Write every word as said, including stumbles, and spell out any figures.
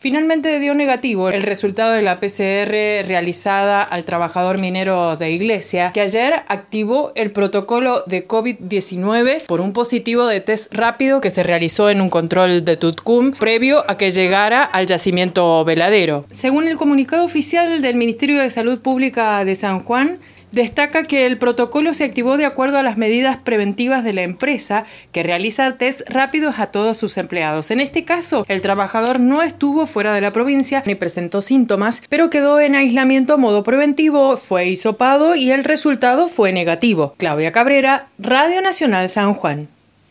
Finalmente dio negativo el resultado de la P C R realizada al trabajador minero de Iglesia, que ayer activó el protocolo de COVID diecinueve por un positivo de test rápido que se realizó en un control de Tutcum previo a que llegara al yacimiento Veladero. Según el comunicado oficial del Ministerio de Salud Pública de San Juan, destaca que el protocolo se activó de acuerdo a las medidas preventivas de la empresa, que realiza test rápidos a todos sus empleados. En este caso, el trabajador no estuvo fuera de la provincia ni presentó síntomas, pero quedó en aislamiento a modo preventivo, fue hisopado y el resultado fue negativo. Claudia Cabrera, Radio Nacional San Juan.